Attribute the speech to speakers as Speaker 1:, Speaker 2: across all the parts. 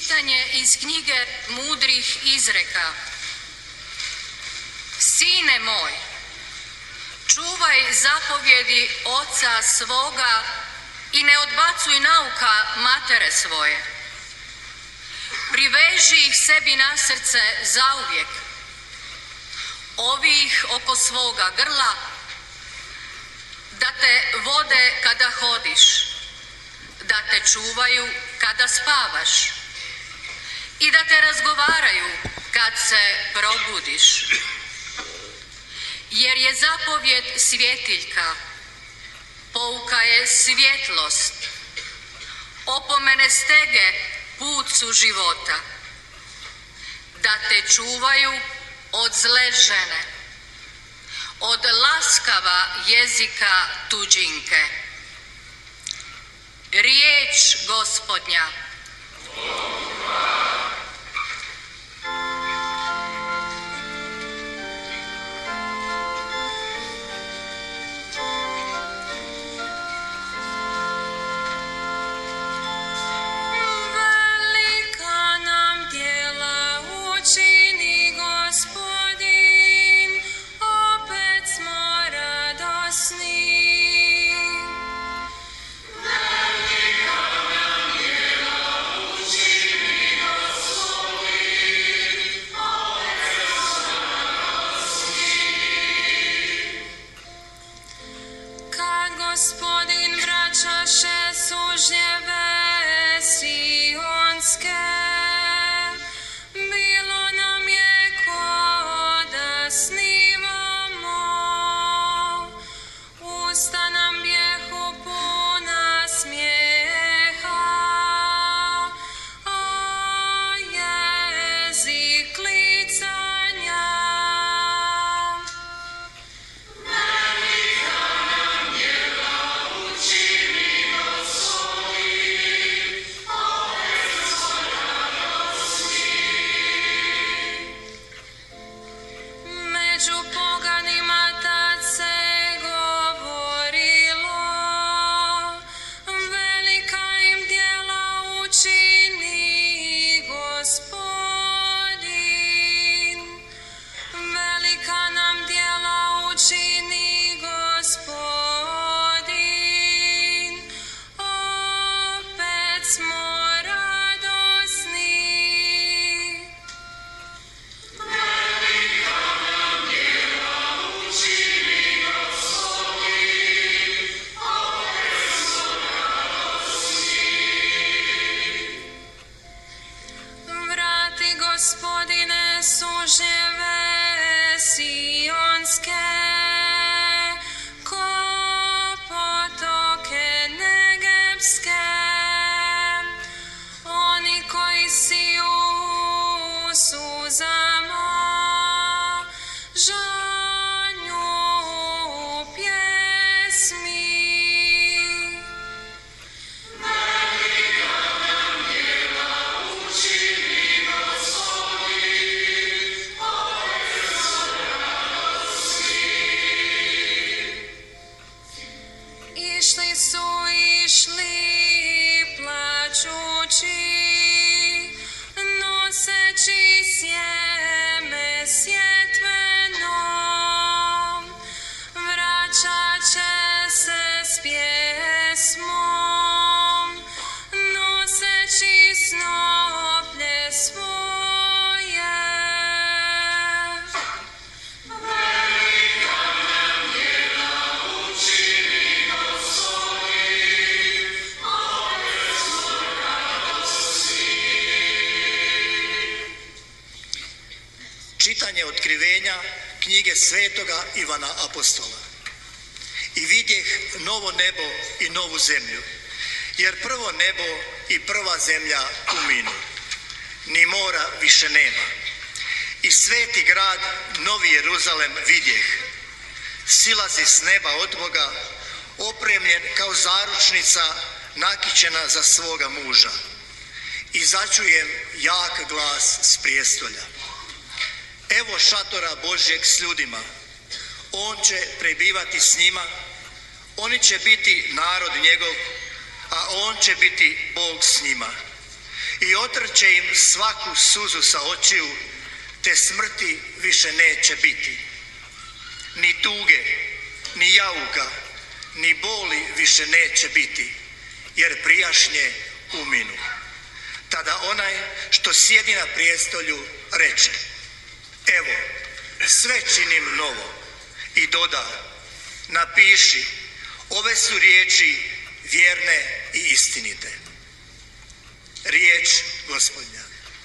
Speaker 1: Čitanje iz knjige mudrih izreka. Sine moj, čuvaj zapovjedi oca svoga i ne odbacuj nauka matere svoje. Priveži ih sebi na srce zauvijek. Ovi ih oko svoga grla, da te vode kada hodiš, da te čuvaju kada spavaš i da te razgovaraju kad se probudiš. Jer je zapovjed svjetiljka, pouka je svjetlost, opomene stege put su života, da te čuvaju od zle žene, od laskava jezika tuđinke. Riječ Gospodnja.
Speaker 2: Gospodin vraćaše sužnjeve sionske, bilo nam je ko da snimamo, usta nam bjehu puna smijeha, a jezik licanja. Među poganima tad se govorilo, velika im djela učini Gospodin, velika nam djela učini Gospodin, opet smo radosni. Vrati, Gospodine, sužnjeve sionske, ko potoke negebske, oni koji siju u suzama, žanju u pjesmi. Išli plačući, noseći sjeme sjetveno, vraćat će se s pjesmom, noseći snoplje svoje.
Speaker 3: Čitanje otkrivenja knjige svetoga Ivana Apostola. I vidjeh novo nebo i novu zemlju, jer prvo nebo i prva zemlja uminu, ni mora više nema. I sveti grad, novi Jeruzalem, vidjeh, silazi s neba od Boga, opremljen kao zaručnica nakićena za svoga muža. I začujem jak glas s prijestolja. Evo šatora Božjeg s ljudima, on će prebivati s njima, oni će biti narod njegov, a on će biti Bog s njima. i otrće im svaku suzu sa očiju, te smrti više neće biti. Ni tuge, ni jauka, ni boli više neće biti, jer prijašnje uminu. Tada onaj što sjedi na prijestolju reče: evo, sve činim novo. I doda: napiši, ove su riječi vjerne i istinite. Riječ Gospodnja.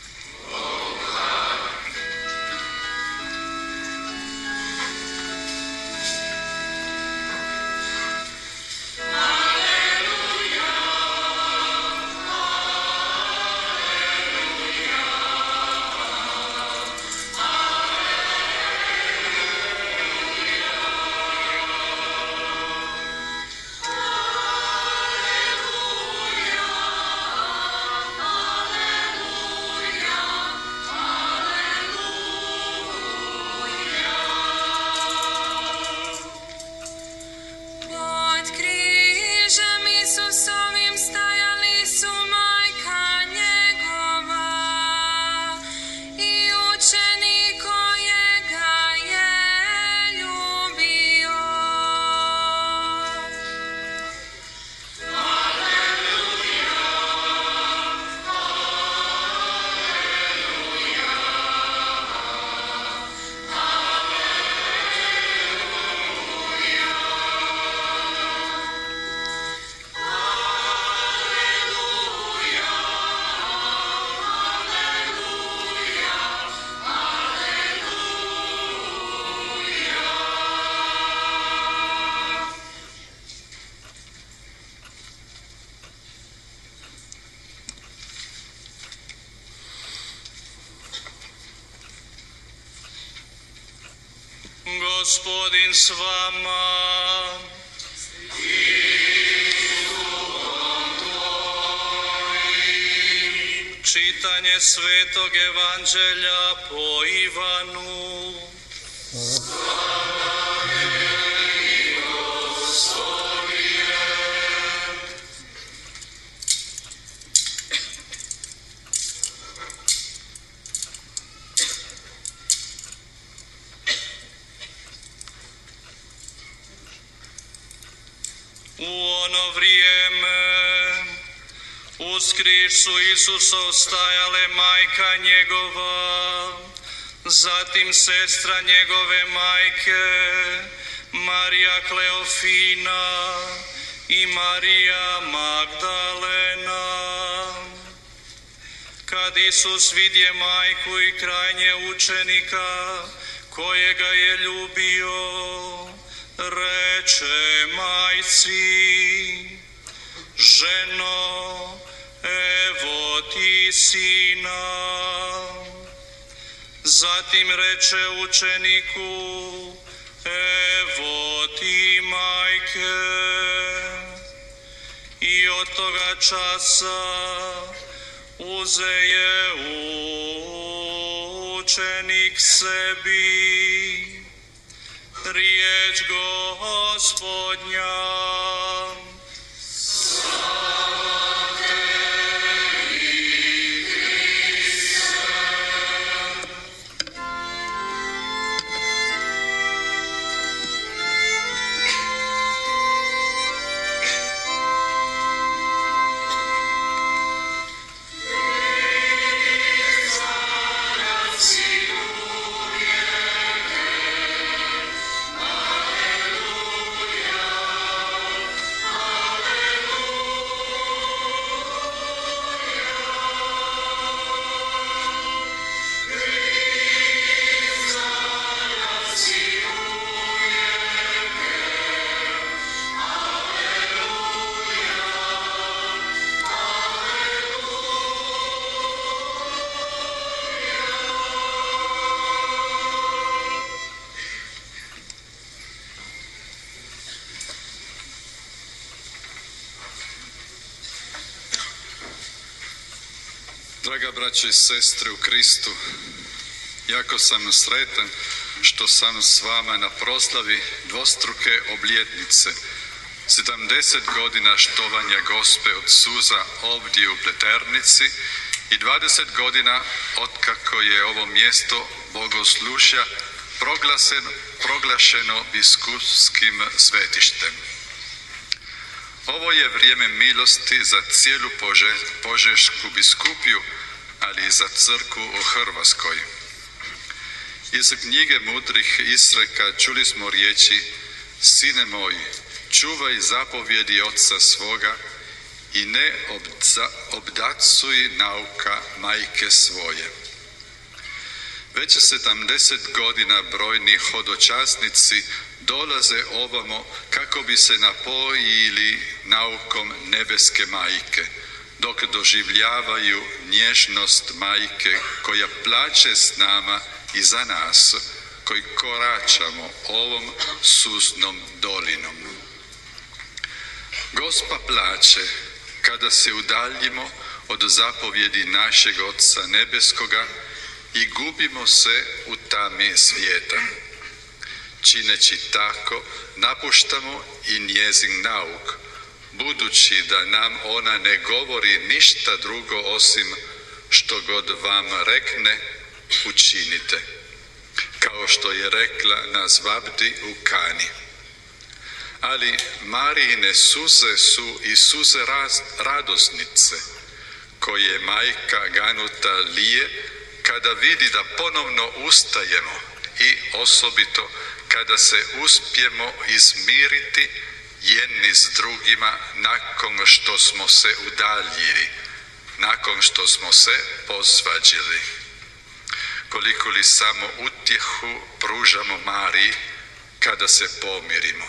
Speaker 4: Gospodin s vama. Čitanje Svetog Evanđelja po Ivanu. U ono vrijeme uz križu Isusov stajale majka njegova, zatim sestra njegove majke, Marija Kleofina i Marija Magdalena. Kad Isus vidje majku i krajnje učenika kojega je ljubio, reče majci: ženo, evo ti sina. Zatim reče učeniku: evo ti majke. I od toga časa uze je učenik sebi. Riječ Gospodnja. Slava tebi, Kriste.
Speaker 5: Draga braće i sestre u Kristu, jako sam sretan što sam s vama na proslavi dvostruke obljetnice 70 godina štovanja Gospe od suza ovdje u Pleternici I 20 godina otkako je ovo mjesto bogoslužja proglašeno biskupskim svetištem. Ovo je vrijeme milosti za cijelu Požešku biskupiju, ali i za crkvu u Hrvatskoj. Iz knjige mudrih izreka čuli smo riječi: Sine moji, čuvaj zapovjedi oca svoga i ne obdacuj nauka majke svoje. Već 70 godina brojni hodočasnici dolaze ovamo kako bi se napojili naukom nebeske majke, dok doživljavaju nježnost majke koja plače s nama i za nas, koji koračamo ovom susnom dolinom. Gospa plače kada se udaljimo od zapovjedi našeg Oca nebeskoga i gubimo se u tami svijeta. Čineći tako, napuštamo i njezin nauk, budući da nam ona ne govori ništa drugo osim što god vam rekne, učinite, kao što je rekla na svadbi u Kani. Ali Marijine suze su i suze radosnice, koje majka ganuta lije kada vidi da ponovno ustajemo i osobito kada se uspijemo izmiriti jedni s drugima nakon što smo se udaljili, nakon što smo se posvađali. Koliko li samo utjehu pružamo Mariji kada se pomirimo.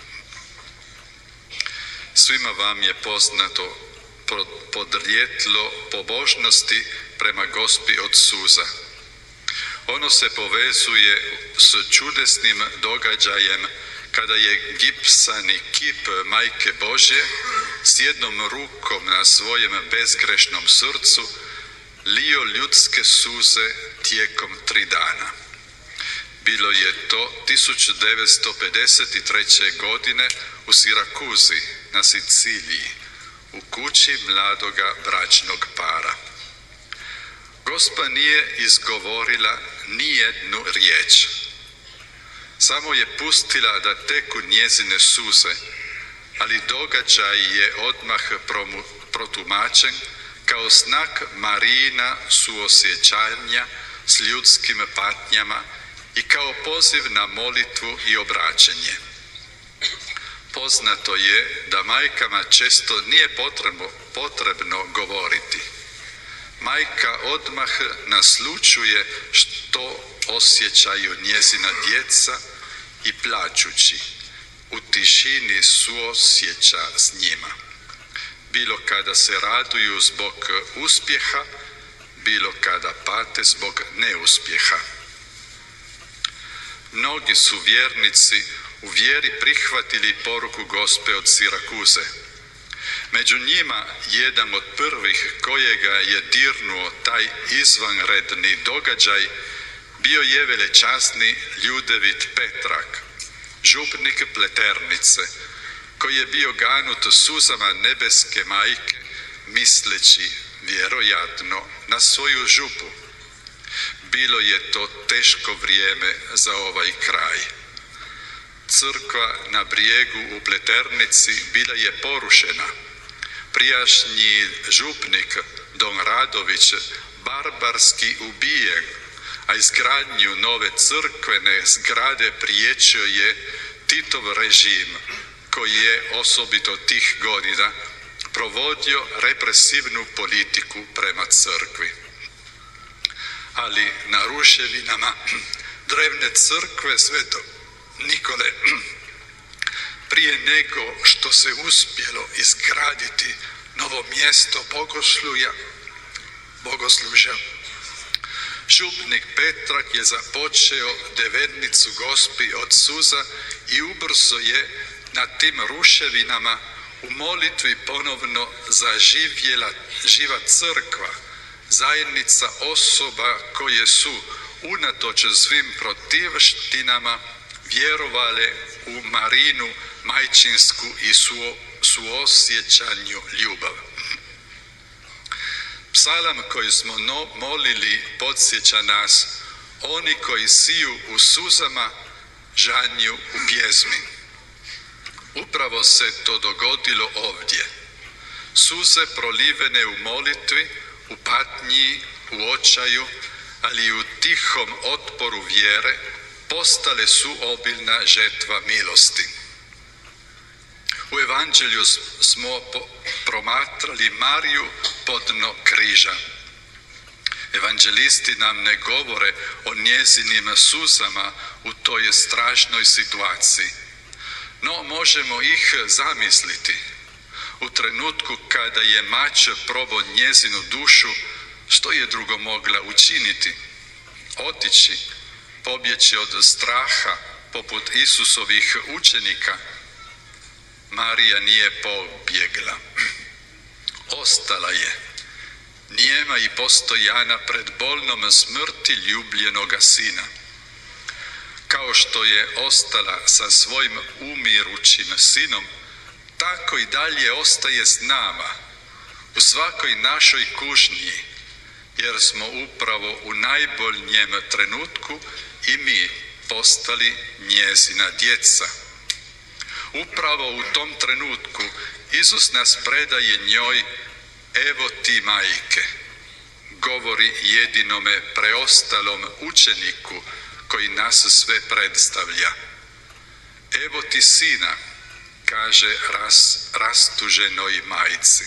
Speaker 5: Svima vam je poznato podrijetlo pobožnosti prema Gospi od suza. Ono se povezuje s čudesnim događajem kada je gipsani kip Majke Božje s jednom rukom na svojem bezgrešnom srcu lio ljudske suze tijekom 3 dana. Bilo je to 1953. godine u Sirakuzi na Siciliji, u kući mladoga bračnog para. Gospa nije izgovorila ni jednu riječ. Samo je pustila da teku njezine suze, ali događaj je odmah protumačen kao znak Marijina suosjećanja s ljudskim patnjama i kao poziv na molitvu i obraćanje. Poznato je da majkama često nije potrebno govoriti. Majka odmah naslućuje što osjećaju njezina djeca i plačući u tišini suosjeća s njima. Bilo kada se raduju zbog uspjeha, bilo kada pate zbog neuspjeha. Mnogi su vjernici u vjeri prihvatili poruku Gospe od Sirakuze. Među njima jedan od prvih kojega je dirnuo taj izvanredni događaj bio je velečasni Ljudevit Petrak, župnik Pleternice, koji je bio ganut suzama nebeske majke, misleći vjerojatno na svoju župu. Bilo je to teško vrijeme za ovaj kraj. Crkva na Brijegu u Pleternici bila je porušena. Prijašnji župnik Don Radović barbarski ubijen, a izgradnju nove crkvene zgrade priječio je Titov režim, koji je osobito tih godina provodio represivnu politiku prema crkvi. Ali na ruševinama drevne crkve Svetog Nikole, prije nego što se uspjelo izgraditi novo mjesto bogoslužja, župnik Petrak je započeo devetnicu Gospi od suza i ubrzo je na tim ruševinama u molitvi ponovno zaživjela živa crkva, zajednica osoba koje su unatoč svim protivštinama vjerovale u Marinu majčinsku i suosjećanju ljubav. Psalam koji smo molili podsjeća nas, oni koji siju u suzama, žanju u pjesmi. Upravo se to dogodilo ovdje. Suze prolivene u molitvi, u patnji, u očaju, ali i u tihom otporu vjere, postale su obilna žetva milosti. U evanđelju smo promatrali Mariju pod dno križa. Evanđelisti nam ne govore o njezinim suzama u toj strašnoj situaciji, no možemo ih zamisliti. U trenutku kada je mač probao njezinu dušu, što je drugo mogla učiniti? Otići, pobjeći od straha poput Isusovih učenika. Marija nije pobjegla. Ostala je, nijema i postojana pred bolnom smrti ljubljenoga sina. Kao što je ostala sa svojim umirućim sinom, tako i dalje ostaje s nama, u svakoj našoj kušnji, jer smo upravo u najboljem trenutku i mi postali njezina djeca. Upravo u tom trenutku Isus nas predaje njoj, evo ti majke, govori jedinome preostalom učeniku koji nas sve predstavlja. Evo ti sina, kaže rastuženoj majci.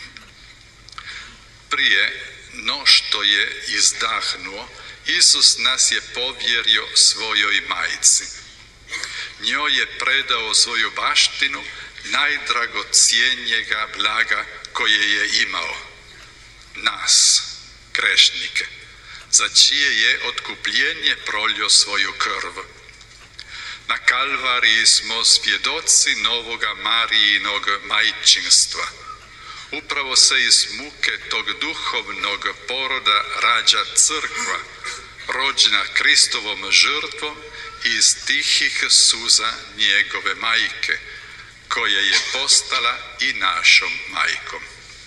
Speaker 5: Prije no što je izdahnuo, Isus nas je povjerio svojoj majci. Njoj je predao svoju baštinu, najdragocjenijega blaga koje je imao. Nas, grešnike, za čije je otkupljenje prolio svoju krv. Na Kalvariji smo svjedoci novoga Marijinog majčinstva. Upravo se iz muke tog duhovnog poroda rađa crkva, rođena Kristovom žrtvom i iz tihih suza njegove majke, koja je postala i našom majkom.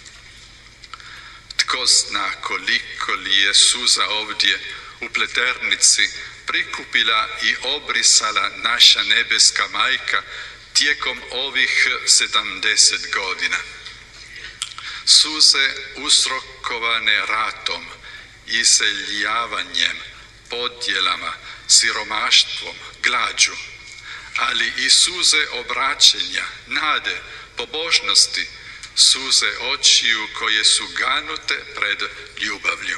Speaker 5: Tko zna koliko li je suza ovdje u Pleternici prikupila i obrisala naša nebeska majka tijekom ovih 70 godina. Suze uzrokovane ratom, iseljavanjem, podjelama, siromaštvom, glađu, ali i suze obraćenja, nade, pobožnosti, suze očiju koje su ganute pred ljubavlju.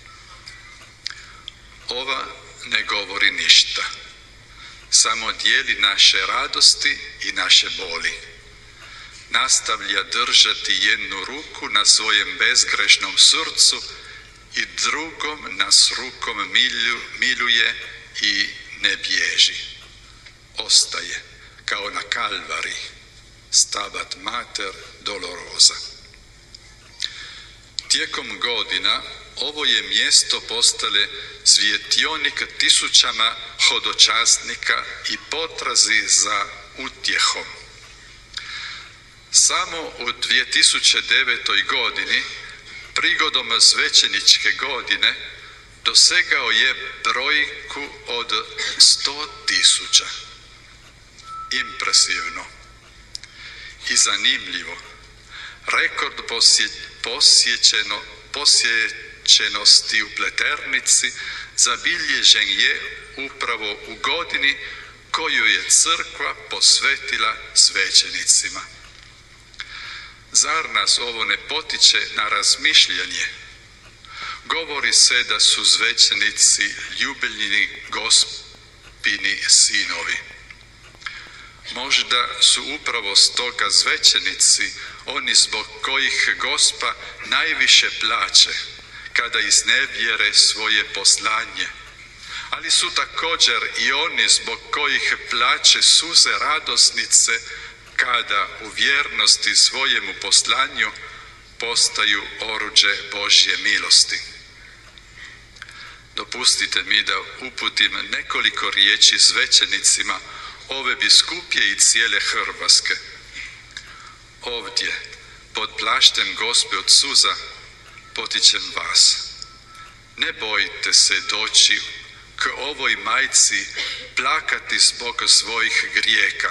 Speaker 5: Ova ne govori ništa, samo dijeli naše radosti i naše boli. Nastavlja držati jednu ruku na svojem bezgrešnom srcu i drugom nas rukom miluje i ne bježi. Ostaje kao na Kalvari, Stabat Mater Dolorosa. Tijekom godina ovo je mjesto postale svjetionik tisućama hodočasnika i potrazi za utjehom. Samo u 2009. godini, prigodom svećeničke godine, dosegao je brojku od 100.000. Impresivno i zanimljivo. Rekord posjećenosti u Pleternici zabilježen je upravo u godini koju je crkva posvetila svećenicima. Zar nas ovo ne potiče na razmišljanje? Govori se da su svećenici ljubljeni Gospini sinovi. Možda su upravo stoga svećenici oni zbog kojih Gospa najviše plače kada iznevjere svoje poslanje, ali su također i oni zbog kojih plače suze radosnice kada u vjernosti svojemu poslanju postaju oruđe Božje milosti. Dopustite mi da uputim nekoliko riječi svećenicima ove biskupije i cijele Hrvatske. Ovdje, pod plaštem Gospe od suza, potičem vas, ne bojite se doći k ovoj majci plakati zbog svojih grijeha.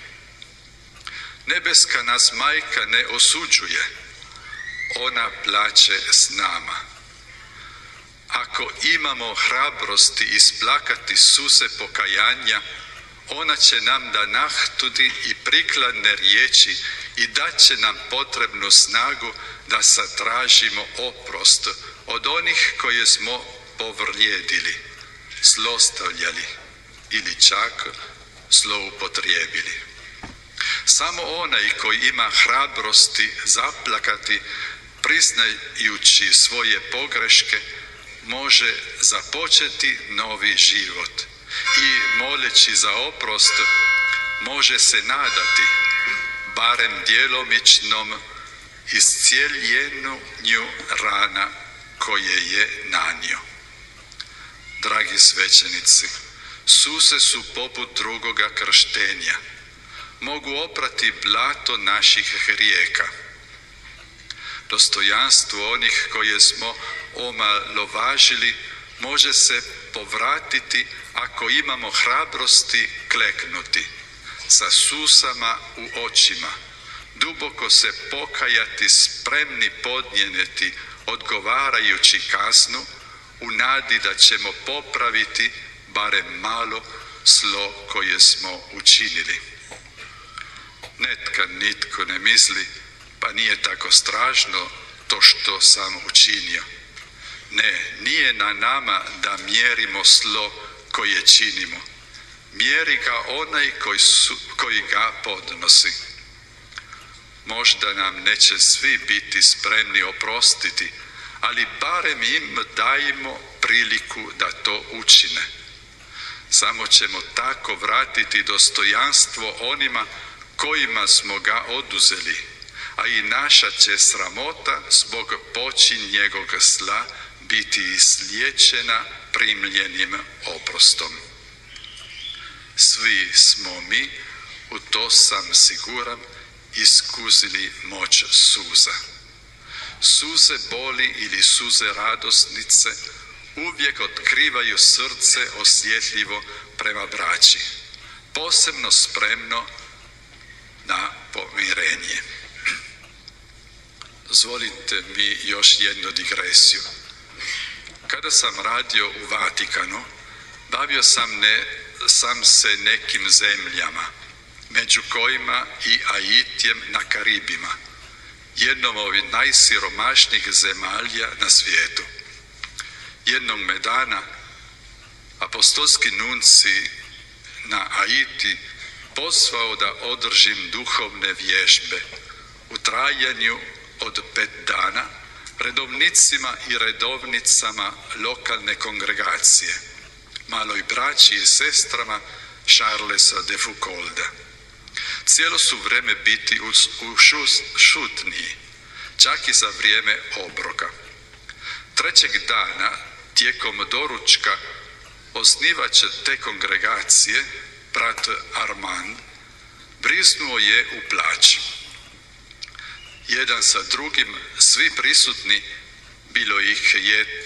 Speaker 5: Nebeska nas majka ne osuđuje, ona plače s nama. Ako imamo hrabrosti isplakati suze pokajanja, ona će nam nadahnati i prikladne riječi i dat će nam potrebnu snagu da zatražimo oprost od onih koje smo povrijedili, zlostavljali ili čak zloupotrijebili. Samo onaj koji ima hrabrosti zaplakati, priznajući svoje pogreške, može započeti novi život i moleći za oprost može se nadati barem djelomičnom iscijeljenju rana koje je nanio. Dragi svećenici, suze su poput drugoga krštenja. Mogu oprati blato naših grijeha. Dostojanstvo onih koje smo omalovažili može se povratiti ako imamo hrabrosti kleknuti, sa susama u očima, duboko se pokajati, spremni podnijeti odgovarajući kaznu u nadi da ćemo popraviti barem malo zlo koje smo učinili. Nitko ne misli, pa nije tako strašno to što sam učinio. Ne, nije na nama da mjerimo zlo koje činimo. Mjeri ga onaj koji ga podnosi. Možda nam neće svi biti spremni oprostiti, ali barem im dajmo priliku da to učine. Samo ćemo tako vratiti dostojanstvo onima kojima smo ga oduzeli, a i naša će sramota zbog počinjenog zla biti izliječena primljenim oprostom. Svi smo mi, u to sam siguran, iskusili moć suza. Suze boli ili suze radosnice uvijek otkrivaju srce osjetljivo prema braći, posebno spremno na pomirenje. Dozvolite mi još jednu digresiju. Kada sam radio u Vatikanu, bavio sam se nekim zemljama, među kojima i Haitijem na Karibima, jednom od najsiromašnijih zemalja na svijetu. Jednog me dana apostolski nunci na Haiti pozvao da održim duhovne vježbe u trajanju od 5 dana redovnicima i redovnicama lokalne kongregacije, maloj braći i sestrama Charlesa de Foucaulda. Cijelo su vrijeme biti u šutniji, čak i za vrijeme obroka. 3. dana, tijekom doručka, osnivač te kongregacije, brat Armand, briznuo je u plać. Jedan sa drugim, svi prisutni, bilo ih je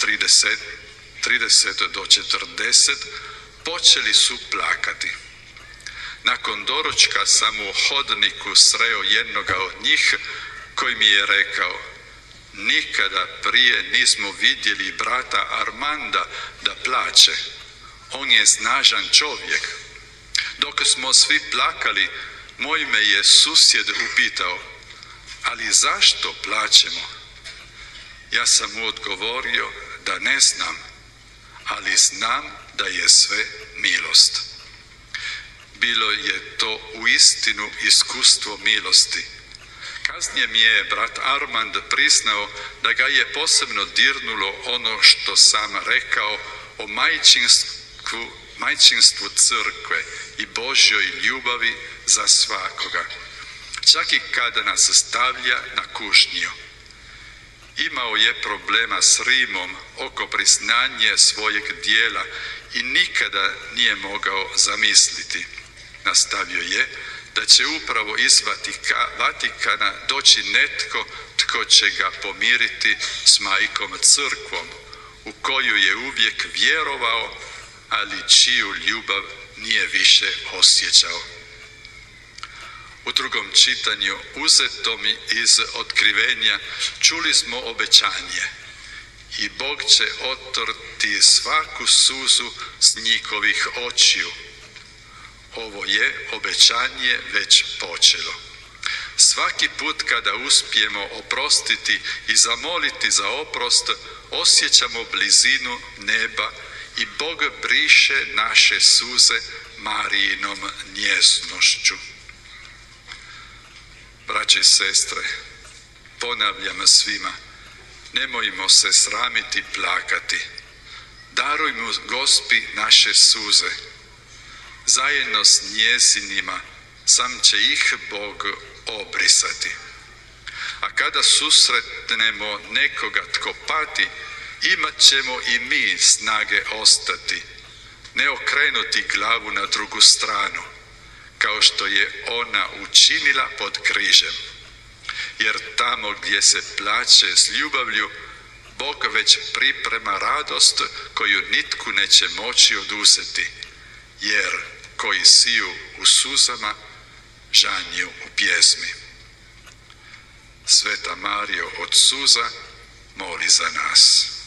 Speaker 5: 30 do 40, počeli su plakati. Nakon doručka sam u hodniku sreo jednoga od njih koji mi je rekao: nikada prije nismo vidjeli brata Armanda da plače. On je snažan čovjek. Dok smo svi plakali, moj me je susjed upitao: ali zašto plačemo? Ja sam mu odgovorio da ne znam, ali znam da je sve milost. Bilo je to uistinu iskustvo milosti. Kasnije mi je brat Armand priznao da ga je posebno dirnulo ono što sam rekao o majčinstvu crkve i Božjoj ljubavi za svakoga, čak i kada nas stavlja na kušnju. Imao je problema s Rimom oko priznanja svojeg dijela i nikada nije mogao zamisliti, nastavio je, da će upravo iz Vatikana doći netko tko će ga pomiriti s majkom crkvom, u koju je uvijek vjerovao, ali čiju ljubav nije više osjećao. U drugom čitanju, uzetom iz otkrivenja, čuli smo obećanje: i Bog će otrti svaku suzu s njihovih očiju. Ovo je obećanje već počelo. Svaki put kada uspijemo oprostiti i zamoliti za oprost, osjećamo blizinu neba i Bog briše naše suze Marijinom njeznošću. Braće i sestre, ponavljam svima, nemojmo se sramiti plakati. Darujmo Gospi naše suze. Zajedno s njezinima sam će ih Bog obrisati. A kada susretnemo nekoga tko pati, imat ćemo i mi snage ostati, ne okrenuti glavu na drugu stranu, kao što je ona učinila pod križem. Jer tamo gdje se plače s ljubavlju, Bog već priprema radost koju nitko neće moći oduzeti, jer koji siju u suzama, žanju u pjesmi. Sveta Marijo od suza, moli za nas.